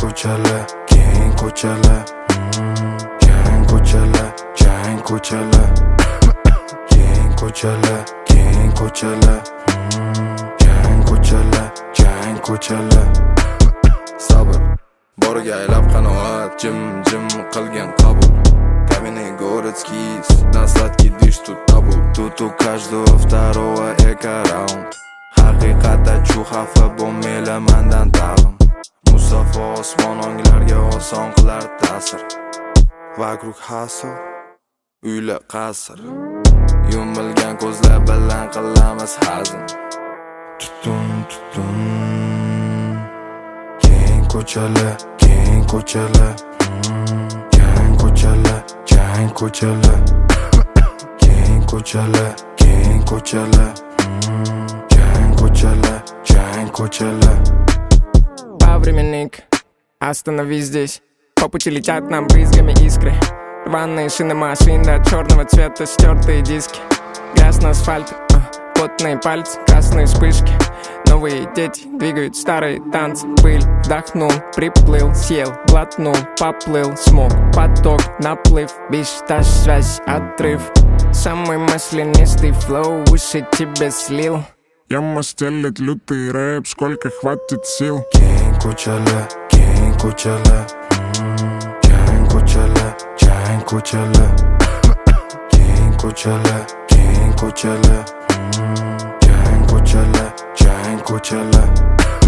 ko'chalar, keng ko'chalar, keng ko'chalar, keng ko'chalar, keng ko'chalar, keng ko'chalar, keng ko'chalar, keng ko'chalar. Sabr borga aylab qanoat, jim qilgan qabul. Каменный городский, на сладкий дышь тут табу. Тут у каждого второго эко-раунд. Haqiqatda chu xafa bo'lmaylar mandan ta'lim. Musaffo osmon onglarga oson qilar ta'sir. Vaqruq hasl, uylar qasr. Yumilgan ko'zlar bilan qilamiz hazm. Tutun. Keng ko'chalar, keng ko'chalar, keng ko'chalar, keng ko'chalar, keng ko'chalar, keng ko'chalar, keng ko'chalar, keng ko'chalar. Повременник, остановись здесь. По пути летят нам брызгами искры. Рваные шины машин до черного цвета, стертые диски. Грязь на асфальте, потные пальцы, красные вспышки. Новые дети двигают старые танцы. Пыль, вдохнул, приплыл, съел, глотнул, поплыл. Смог, поток, наплыв, бесстаж, связь, отрыв. Самый маслянистый флоу уши тебе слил. Яма стелит лютый рэп, сколько хватит сил. Keng ko'chalar, keng ko'chalar, keng ko'chalar, keng ko'chalar, keng ko'chalar, keng ko'chalar, keng ko'chalar, keng ko'chalar.